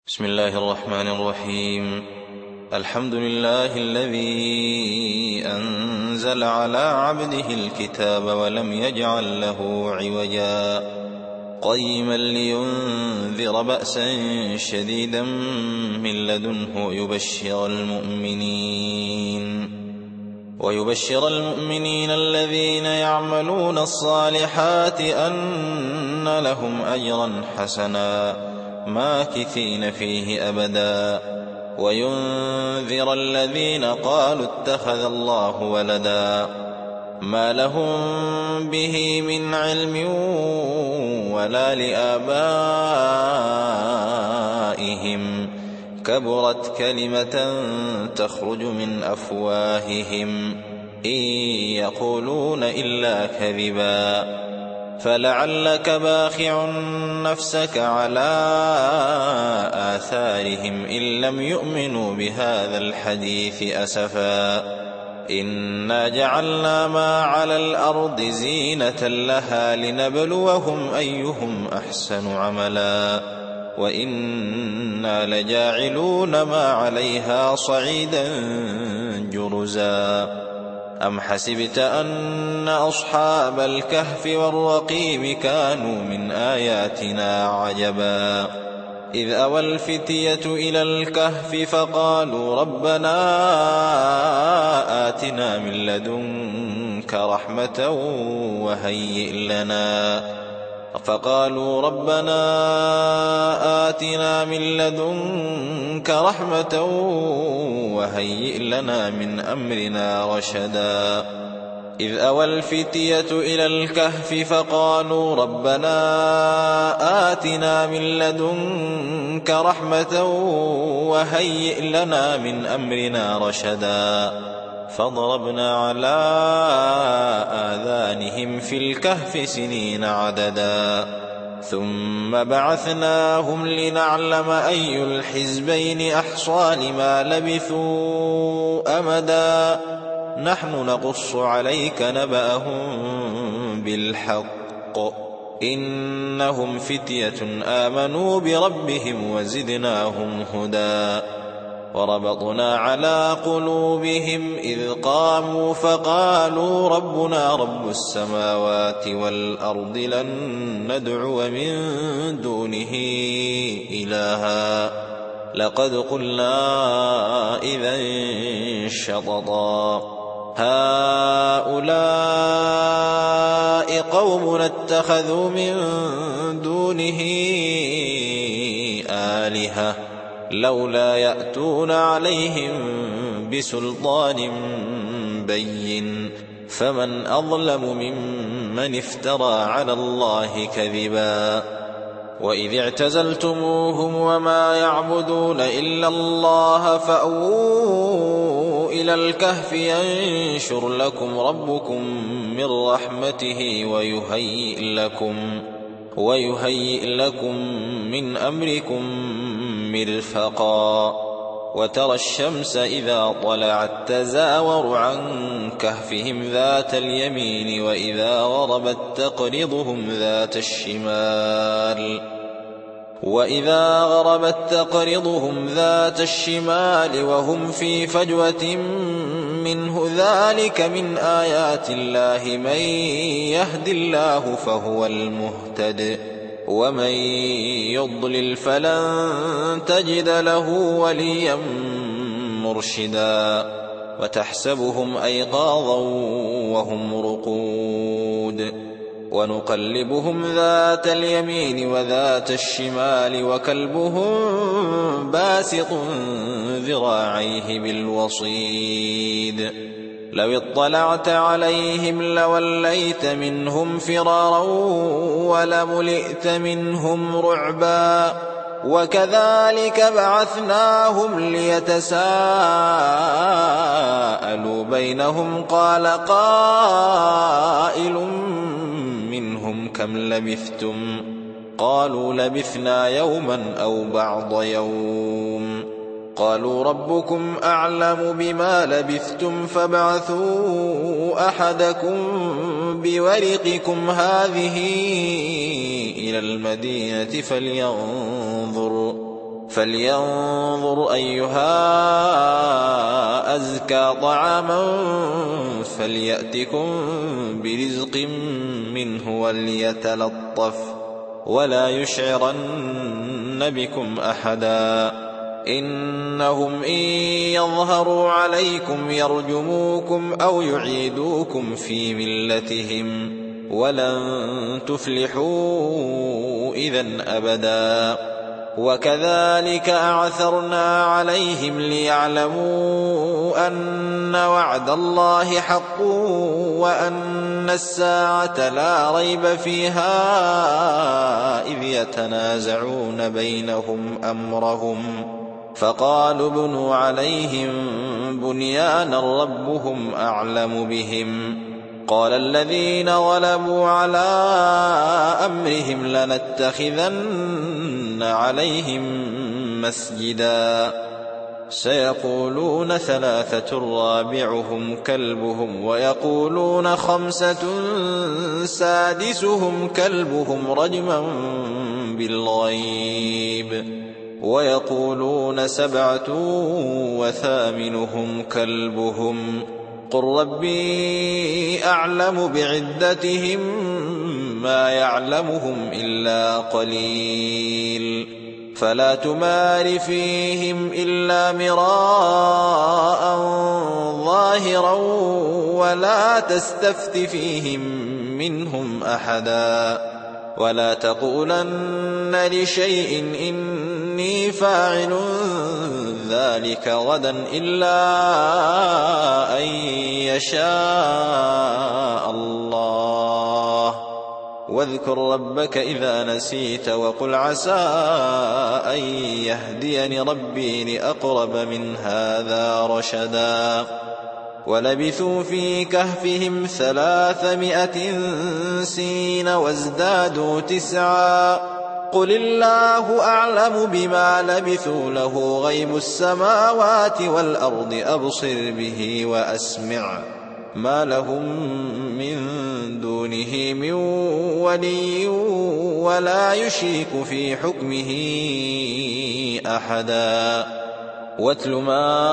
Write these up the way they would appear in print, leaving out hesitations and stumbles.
بسم الله الرحمن الرحيم. الحمد لله الذي أنزل على عبده الكتاب ولم يجعل له عوجا قيما لينذر بأسا شديدا من لدنه ويبشر المؤمنين الذين يعملون الصالحات أن لهم أجرا حسنا ماكثين فيه أبدا وينذر الذين قالوا اتخذ الله ولدا ما لهم به من علم ولا لآبائهم كبرت كلمة تخرج من أفواههم إن يقولون إلا كذبا فلعلك باخع نفسك على آثارهم إن لم يؤمنوا بهذا الحديث أسفا إنا جعلنا ما على الأرض زينة لها لنبلوهم أيهم أحسن عملا وإنا لجاعلون ما عليها صعيدا جرزا أم حسبت أن أصحاب الكهف والرقيم كانوا من آياتنا عجبا إذ أوى الفتية إلى الكهف فقالوا ربنا آتنا من لدنك رحمة وهيئ لنا من أمرنا رشدا إذ أوى الفتية إلى الكهف فقالوا ربنا آتنا من لدنك رحمة وهيئ لنا من أمرنا رشدا فضربنا على آذانهم في الكهف سنين عددا ثم بعثناهم لنعلم أي الحزبين أحصى لما لبثوا أمدا نحن نقص عليك نبأهم بالحق إنهم فتية آمنوا بربهم وزدناهم هدى وربطنا على قلوبهم إذ قاموا فقالوا ربنا رب السماوات والأرض لن ندعو من دونه إلها لقد قلنا إذا شططا هؤلاء قومنا اتخذوا من دونه آلهة لولا يأتون عليهم بسلطان بين فمن أظلم ممن افترى على الله كذبا وإذ اعتزلتموهم وما يعبدون إلا الله فأووا إلى الكهف ينشر لكم ربكم من رحمته ويهيئ لكم من أمركم مرفقا وترى الشمس إذا طلعت تزاور عن كهفهم ذات اليمين وإذا غربت تقرضهم ذات الشمال وهم في فجوة منه ذلك من آيات الله من يهد الله فهو المهتد ومن يضلل فلن تجد له وليا مرشدا وتحسبهم أيقاظا وهم رقود ونقلبهم ذات اليمين وذات الشمال وكلبهم باسط ذراعيه بالوصيد لو اطلعت عليهم لوليت منهم فرارا ولملئت منهم رعبا وكذلك بعثناهم ليتساءلوا بينهم قال قائل منهم كم لبثتم قالوا لبثنا يوما أو بعض يوم قالوا ربكم أعلم بما لبثتم فابعثوا أحدكم بورقكم هذه إلى المدينة فلينظر أيها أزكى طعاما فليأتكم برزق منه وليتلطف ولا يشعرن بكم أحدا إنهم إن يظهروا عليكم يرجموكم أو يعيدوكم في ملتهم ولن تفلحوا إذن أبدا وكذلك أعثرنا عليهم ليعلموا أن وعد الله حق وأن الساعة لا ريب فيها إذ يتنازعون بينهم أمرهم فقالوا ابنوا عليهم بنيانا ربهم أعلم بهم قال الذين غلبوا على أمرهم لنتخذن عليهم مسجدا سيقولون 3 رابعهم كلبهم ويقولون 5 سادسهم كلبهم رجما بالغيب ويقولون 7 وثامنهم كلبهم قل ربي أعلم بعدتهم ما يعلمهم إلا قليل فلا تمار فيهم إلا مراء ظاهرا ولا تستفت فيهم منهم أحدا ولا تقولن لشيء إني فاعل ذلك غدا إلا أن يشاء الله واذكر ربك إذا نسيت وقل عسى أن يهديني ربي لأقرب من هذا رشدا ولبثوا في كهفهم 300 سنين وازدادوا 9 قل الله أعلم بما لبثوا له غيب السماوات والأرض أبصر به وأسمع ما لهم من دونه من ولي ولا يشرك في حكمه أحدا واتل ما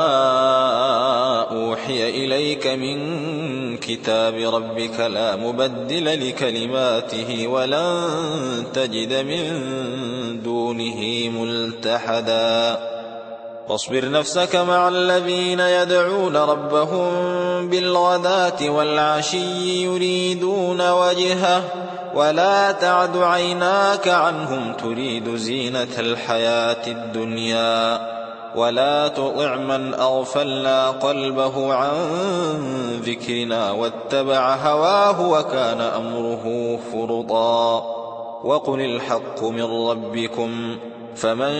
أوحي إليك من كتاب ربك لا مبدل لكلماته ولن تجد من دونه ملتحدا واصبر نفسك مع الذين يدعون ربهم بالغداة والعشي يريدون وجهه ولا تعد عيناك عنهم تريد زينة الحياة الدنيا ولا تطع من أغفلنا قلبه عن ذكرنا واتبع هواه وكان أمره فرطا وقل الحق من ربكم فمن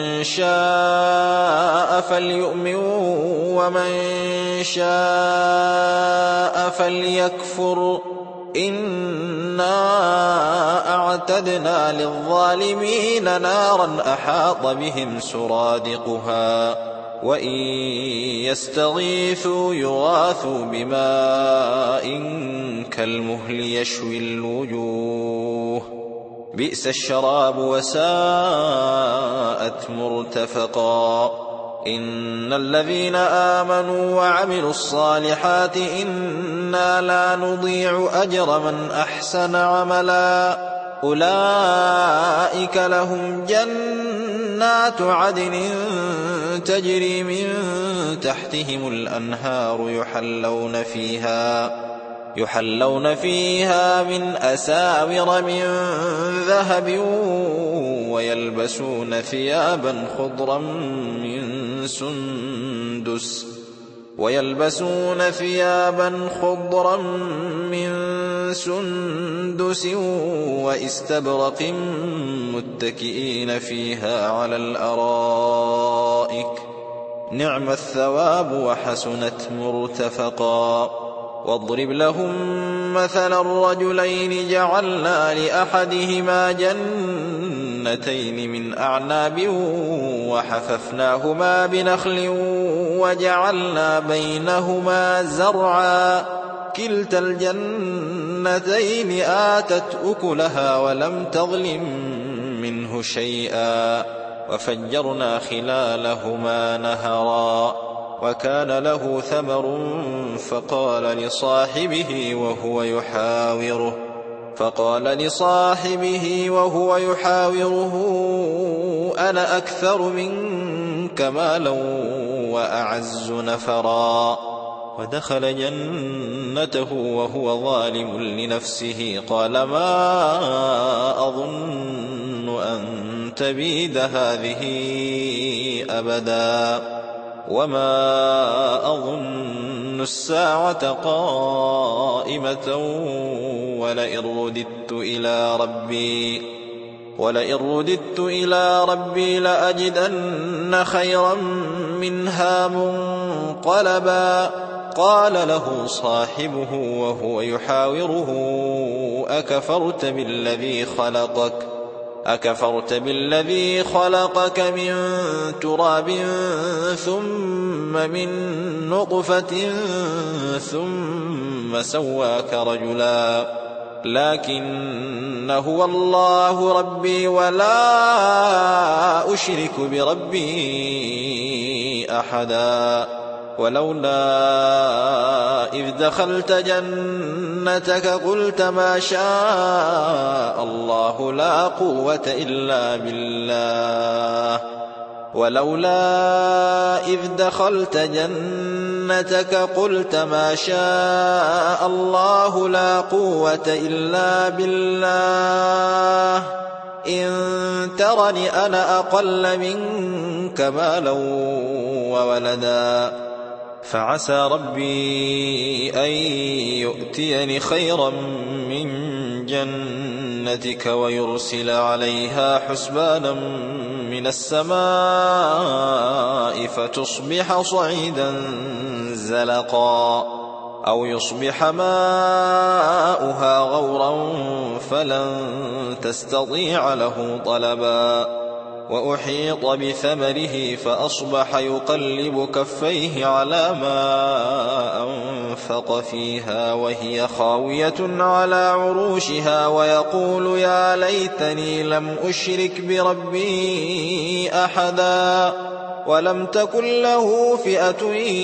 شاء فليؤمن ومن شاء فليكفر إنا أعتدنا للظالمين نارا أحاط بهم سرادقها وإن يستغيثوا يغاثوا بماء كالمهل يشوي الوجوه بئس الشراب وساءت مرتفقا إن الذين آمنوا وعملوا الصالحات إنا لا نضيع أجر من أحسن عملا أولئك لهم جنات عدن تجري من تحتهم الأنهار يحلون فيها من أساور من ذهب ويلبسون ثيابا خضرا من سندس واستبرق متكئين فيها على الأرائك نعم الثواب وحسنت مرتفقا واضرب لهم مثلا الرجلين جعلنا لأحدهما جنتين من أعناب وحففناهما بنخل وجعلنا بينهما زرعا كلتا الجنتين آتت أكلها ولم تظلم منه شيئا وفجرنا خلالهما نهرا وكان له ثمر فقال لصاحبه وهو يحاوره أنا أكثر منك مالا وأعز نفرا ودخل جنته وهو ظالم لنفسه قال ما أظن أن تبيد هذه أبدا وما أظن الساعة قائمة ولئن رددت إلى ربي لأجدن خيرا منها منقلبا قال له صاحبه وهو يحاوره أكفرت بالذي خلقك من تراب ثم من نطفة ثم سواك رجلا لكن هو الله ربي ولا أشرك بربي أحدا ولولا إذ دخلت جنتك قلت ما شاء الله لا قوة إلا بالله إن ترني أنا أقل منك مالا وولدا فعسى ربي أن يؤتيني خيرا من جنتك ويرسل عليها حسبانا من السماء فتصبح صعيدا زلقا أو يصبح ماؤها غورا فلن تستطيع له طلبا وأحيط بثمره فأصبح يقلب كفيه على ما أنفق فيها وهي خاوية على عروشها ويقول يا ليتني لم أشرك بربي أحدا ولم تكن له فئة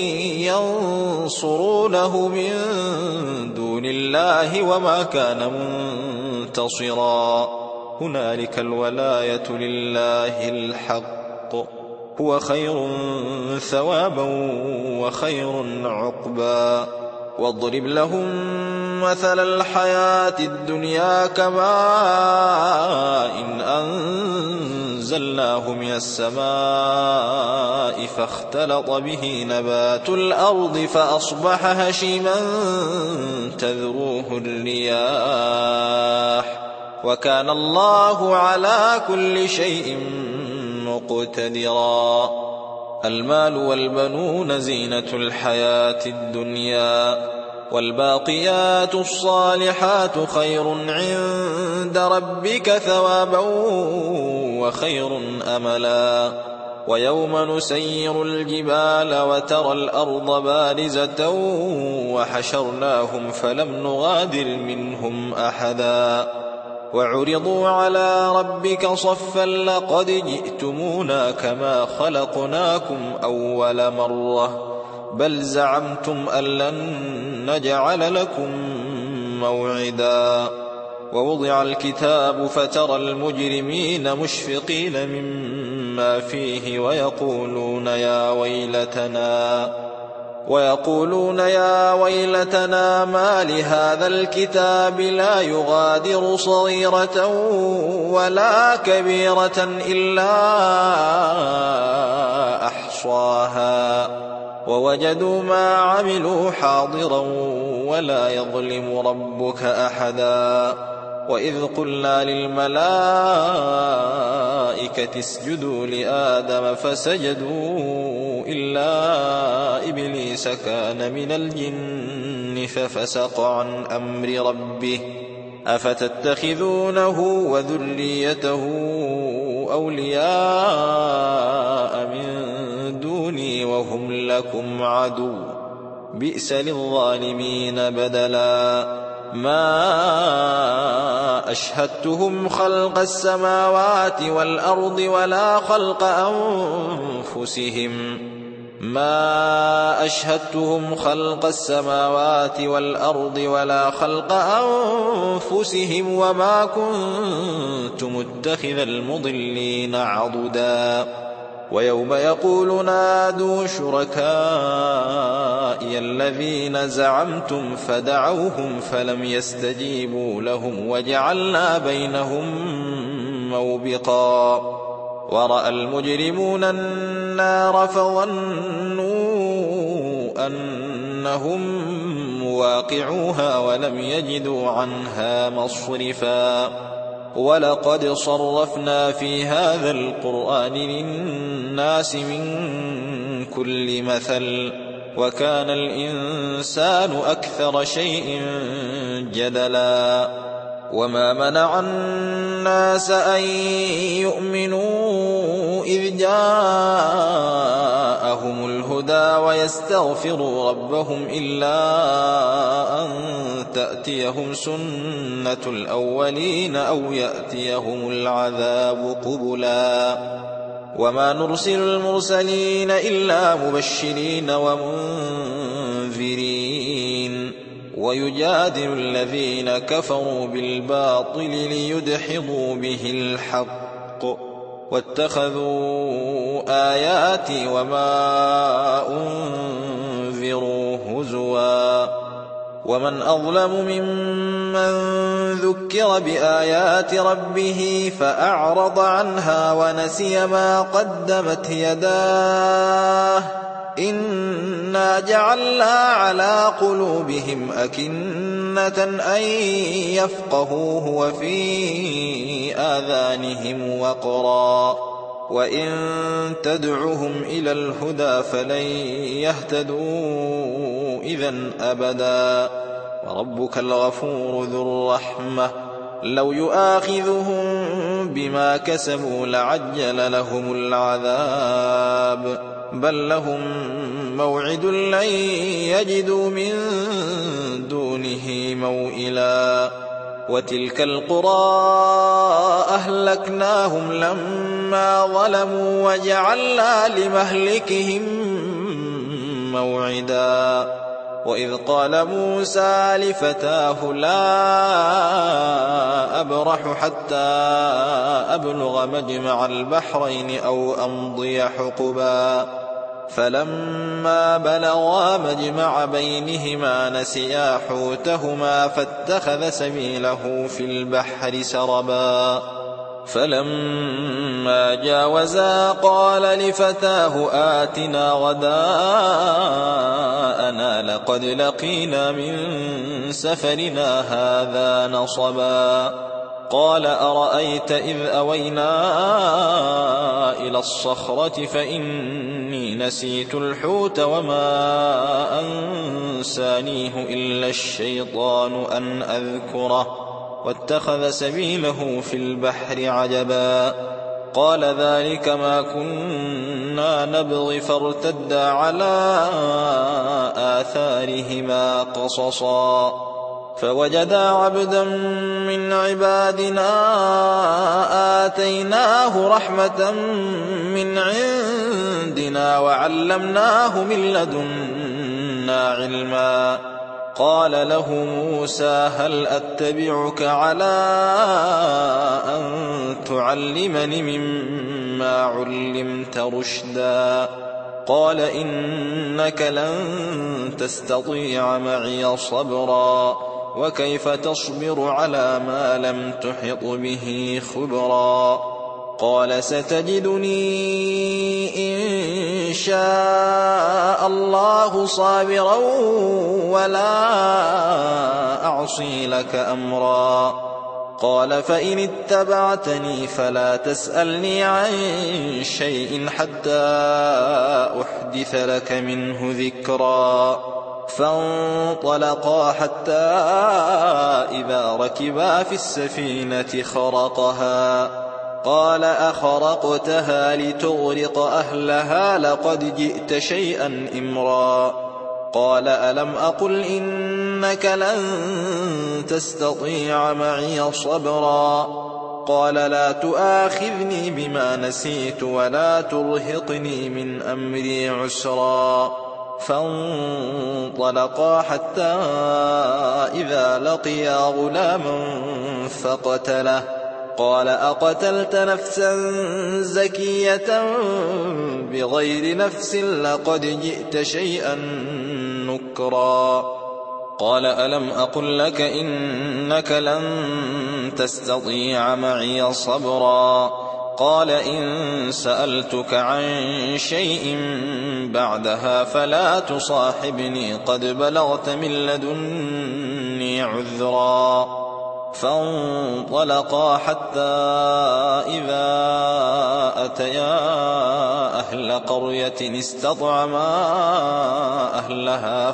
ينصرونه من دون الله وما كان منتصرا هنالك الولاية لله الحق هو خير ثوابا وخير عقبا واضرب لهم مثل الحياة الدنيا كماء إن أنزلناه من السماء فاختلط به نبات الأرض فأصبح هشيما تذروه الرياح وكان الله على كل شيء مقتدرا المال والبنون زينة الحياة الدنيا والباقيات الصالحات خير عند ربك ثوابا وخير أملا ويوم نسير الجبال وترى الأرض بارزة وحشرناهم فلم نغادر منهم أحدا وعرضوا على ربك صفا لقد جئتمونا كما خلقناكم أول مرة بل زعمتم أن لن نجعل لكم موعدا ووضع الكتاب فترى المجرمين مشفقين مما فيه ويقولون يا ويلتنا ما لهذا الكتاب لا يغادر صغيرة ولا كبيرة إلا أحصاها ووجدوا ما عملوا حاضرا ولا يظلم ربك أحدا وإذ قلنا للملائكة اسجدوا لآدم فسجدوا إلا إبليس كان من الجن ففسق عن أمر ربه أفتتخذونه وذريته أولياء من دوني وهم لكم عدو بئس للظالمين بدلا ما أشهدتهم خلق السماوات والأرض ولا خلق أنفسهم وما كنت متخذ المضلين عضدا ويوم يقول نادوا شركائي الذين زعمتم فدعوهم فلم يستجيبوا لهم وجعلنا بينهم موبقا ورأى المجرمون النار فظنوا أنهم مواقعوها ولم يجدوا عنها مصرفا ولقد صرفنا في هذا القرآن للناس من كل مثل وكان الإنسان أكثر شيء جدلا وما منع الناس أن يؤمنوا إذ جاءهم الهدى ويستغفروا ربهم إلا أن تأتيهم سنة الأولين أو يأتيهم العذاب قبلا وما نرسل المرسلين إلا مبشرين ومنذرين ويجادل الذين كفروا بالباطل ليدحضوا به الحق واتخذوا آياتي وما أنذروا هزوا ومن أظلم ممن ذكر بآيات ربه فأعرض عنها ونسي ما قدمت يداه إنا جعلنا على قلوبهم أكنة أن يفقهوه وفي آذانهم وقرا وإن تدعهم إلى الهدى فلن يهتدوا إذن أبدا وربك الغفور ذو الرحمة لو يؤاخذهم بما كسبوا لعجل لهم العذاب بل لهم موعد لن يجدوا من دونه موئلا وتلك القرى أهلكناهم لما ظلموا وجعلنا لمهلكهم موعدا وإذ قال موسى لفتاه لا أبرح حتى أبلغ مجمع البحرين أو أمضي حقبا فلما بلغا مجمع بينهما نسيا حوتهما فاتخذ سبيله في البحر سربا فلما جاوزا قال لفتاه آتنا غداءنا لقد لقينا من سفرنا هذا نصبا قال أرأيت إذ أوينا إلى الصخرة فإني نسيت الحوت وما أنسانيه إلا الشيطان أن أذكره واتخذ سبيله في البحر عجبا قال ذلك ما كنا نبغي فارتدا على آثارهما قصصا فوجدا عبدا من عبادنا آتيناه رحمة من عندنا وعلمناه من لدنا علما قال له موسى هل أتبعك على أن تعلمني مما علمت رشدا قال إنك لن تستطيع معي صبرا وكيف تصبر على ما لم تحط به خبرا قال ستجدني إن شاء الله صابرا ولا أعصي لك أمرا قال فإن اتبعتني فلا تسألني عن شيء حتى أحدث لك منه ذكرا فانطلقا حتى إذا ركبا في السفينة خرقها قال أخرقتها لتغرق أهلها لقد جئت شيئا إمرا قال ألم أقل إنك لن تستطيع معي صبرا قال لا تؤاخذني بما نسيت ولا ترهقني من أمري عسرا فانطلقا حتى إذا لقيا غلاما فقتله قال أقتلت نفسا زكية بغير نفس لقد جئت شيئا نكرا قال ألم أقل لك إنك لن تستطيع معي صبرا قال إن سألتك عن شيء بعدها فلا تصاحبني قد بلغت من لدني عذرا فانطلقا حتى إذا أتيا أهل قرية استطعما أهلها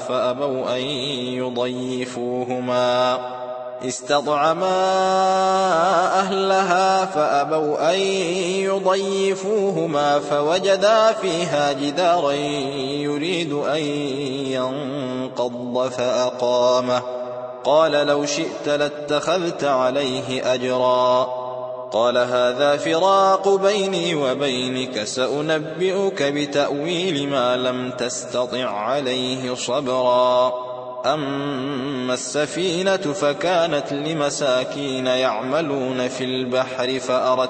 فأبوا أن يضيفوهما فوجدا فيها جدارا يريد أن ينقض فأقامه قال لو شئت لاتخذت عليه أجرا قال هذا فراق بيني وبينك سأنبئك بتأويل ما لم تستطع عليه صبرا أما السفينة فكانت لمساكين يعملون في البحر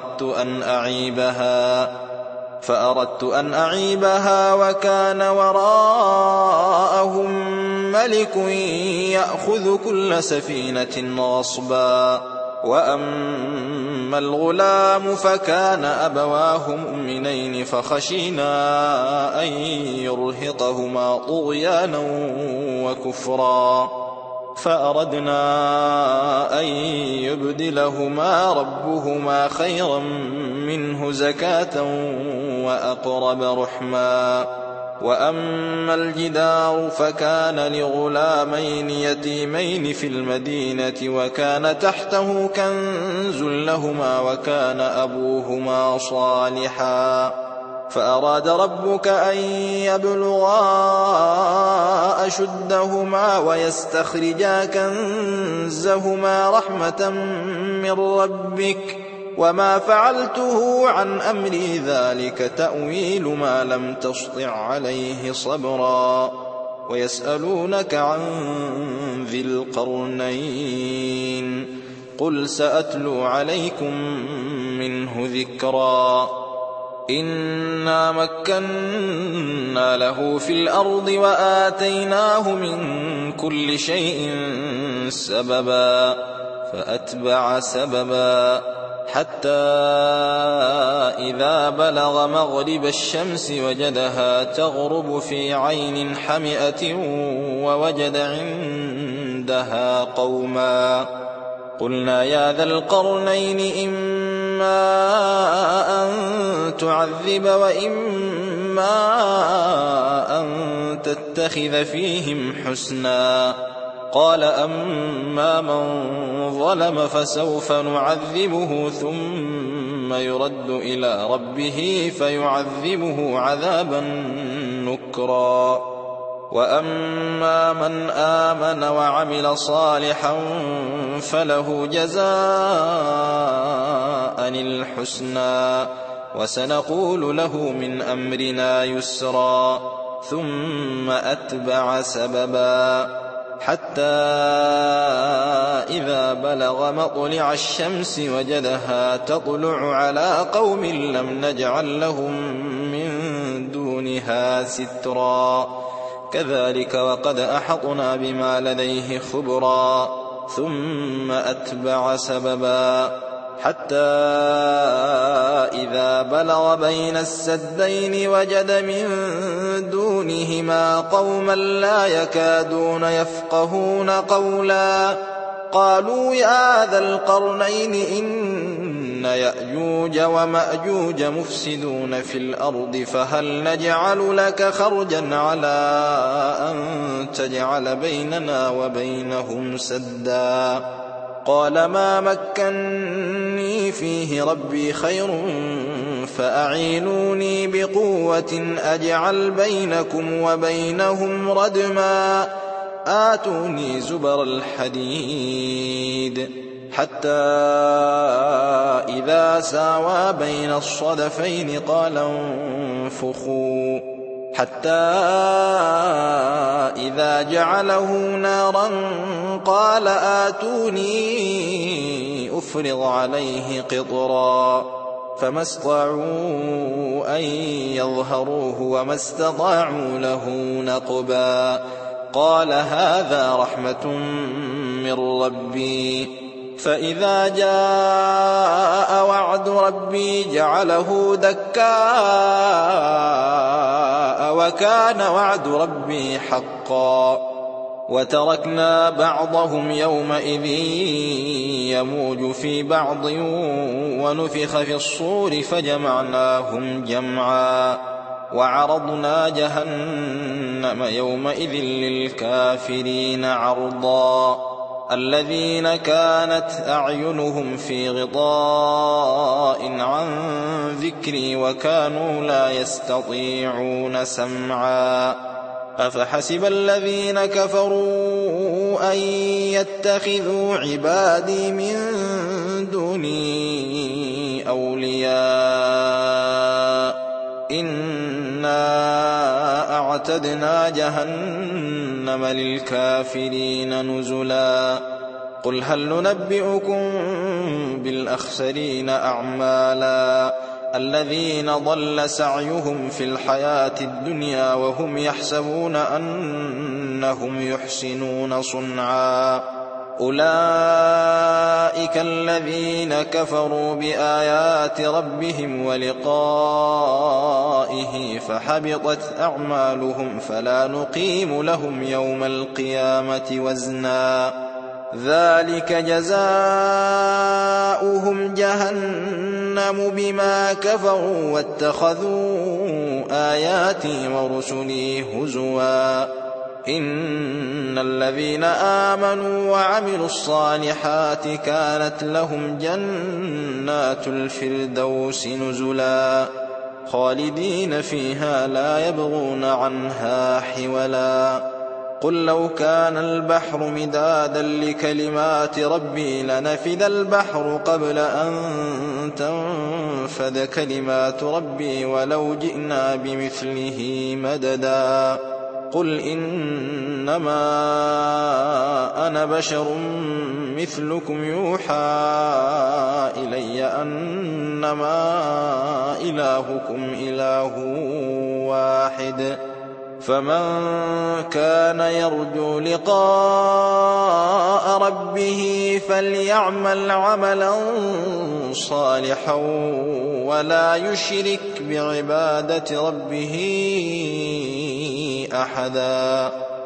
فأردت أن أعيبها وكان وراءهم ملك يأخذ كل سفينة غصبا وأما الغلام فكان أبواه مؤمنين فخشينا أن يرهقهما طغيانا وكفرا فأردنا أن يبدلهما ربهما خيرا منه زكاة وأقرب رحما وأما الجدار فكان لغلامين يتيمين في المدينة وكان تحته كنز لهما وكان أبوهما صالحا فأراد ربك أن يبلغا أشدهما ويستخرجا كنزهما رحمة من ربك وما فعلته عن أمري ذلك تأويل ما لم تسطع عليه صبرا ويسألونك عن ذي القرنين قل سأتلو عليكم منه ذكرا إنا مكنا له في الأرض وآتيناه من كل شيء سببا فأتبع سببا حتى إذا بلغ مغرب الشمس وجدها تغرب في عين حمئة ووجد عندها قوما قلنا يا ذا القرنين إما أن تعذب وإما أن تتخذ فيهم حسنا قال أما من ظلم فسوف نعذبه ثم يرد إلى ربه فيعذبه عذابا نكرا وأما من آمن وعمل صالحا فله جزاء الحسنى وسنقول له من أمرنا يسرا ثم أتبع سببا حتى إذا بلغ مطلع الشمس وجدها تطلع على قوم لم نجعل لهم من دونها سترا كذلك وقد أحطنا بما لديه خبرا ثم أتبع سببا حتى إذا بلغ بين السدين وجد من دونهما قوما لا يكادون يفقهون قولا قالوا يا ذا القرنين إن يأجوج ومأجوج مفسدون في الأرض فهل نجعل لك خرجا على أن تجعل بيننا وبينهم سدا قال ما مكني فيه ربي خير فأعينوني بقوة أجعل بينكم وبينهم ردما آتوني زبر الحديد حتى إذا ساوى بين الصدفين قال انفخوا حتى إذا جعله نارا قال آتوني أفرغ عليه قطرا فما استطاعوا أن يظهروه وما استطاعوا له نقبا قال هذا رحمة من ربي فإذا جاء وعد ربي جعله دكاء وكان وعد ربي حقا وتركنا بعضهم يومئذ يموج في بعض ونفخ في الصور فجمعناهم جمعا وعرضنا جهنم يومئذ للكافرين عرضا الذين كانت أعينهم في غطاء عن ذكري وكانوا لا يستطيعون سمعا أفحسب الذين كفروا أن يتخذوا عبادي من دوني أولياء إنا أعتدنا جهنم للكافرين نزلا قل هل ننبئكم بالأخسرين أعمالا الذين ضل سعيهم في الحياة الدنيا وهم يحسبون أنهم يحسنون صنعا أولئك الذين كفروا بآيات ربهم ولقائه فحبطت أعمالهم فلا نقيم لهم يوم القيامة وزنا ذلك جزاؤهم جهنم بما كفروا واتخذوا آياتي ورسلي هزوا إن الذين آمنوا وعملوا الصالحات كانت لهم جنات الفردوس نزلا خالدين فيها لا يبغون عنها حولا قل لو كان البحر مدادا لكلمات ربي لنفد البحر قبل أن تنفد كلمات ربي ولو جئنا بمثله مددا قل إنما أنا بشر مثلكم يوحى إلي أنما إلهكم إله واحد فمن كان يرجو لقاء ربه فليعمل عملا صالحا ولا يشرك بعبادة ربه أحدا